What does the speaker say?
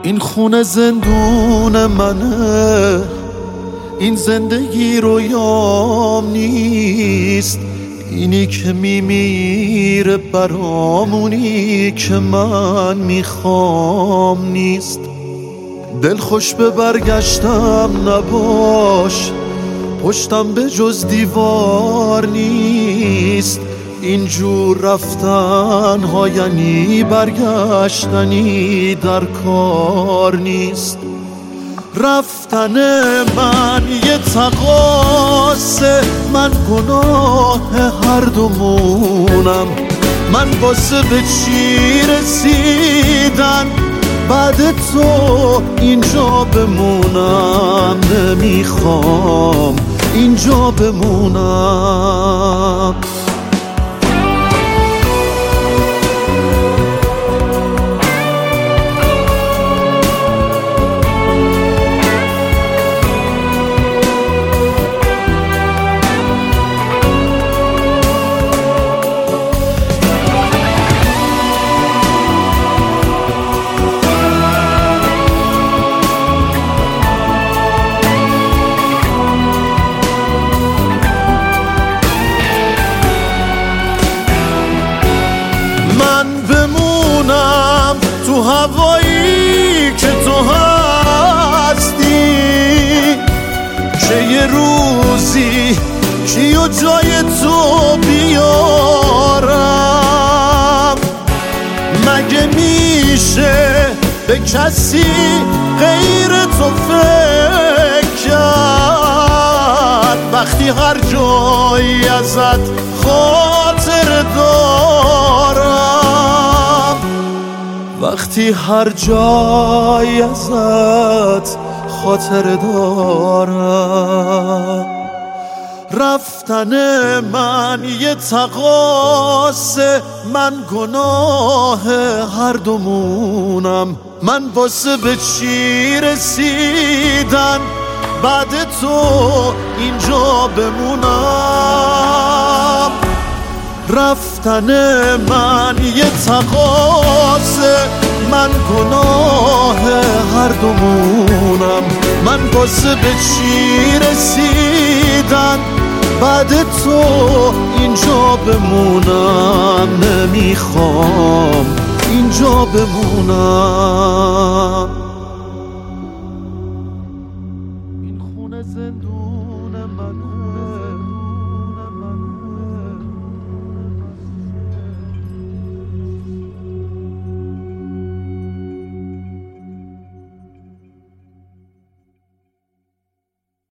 این خونه زندون منه، این زندگی رویام نیست. اینی که میمیره برامونی که من میخوام نیست. دل خوش به برگشتم نباش، پشتم به جز دیوار نیست. اینجور رفتن ها یعنی برگشتنی در کار نیست. رفتن من یه تقاصه، من گناه هر دومونم. من واسه به چی رسیدن بعد تو اینجا بمونم. نمیخوام اینجا بمونم. تو هوایی که تو هستی، چه یه روزی کیو جای تو بیارم. مگه میشه به کسی غیر تو فکر کرد وقتی هر جایی ازت خاطر دارم؟ وقتی هر جایی ازت خاطر دارم. رفتن من یه تقاصه، من گناه هر دومونم. من واسه به چی رسیدن بعد تو اینجا بمونم. رفتن من یه تقاصه، من گناه هر دومونم. من واسه به چی رسیدن بعد تو اینجا بمونم. نمیخوام اینجا بمونم. این خونه زندون منه.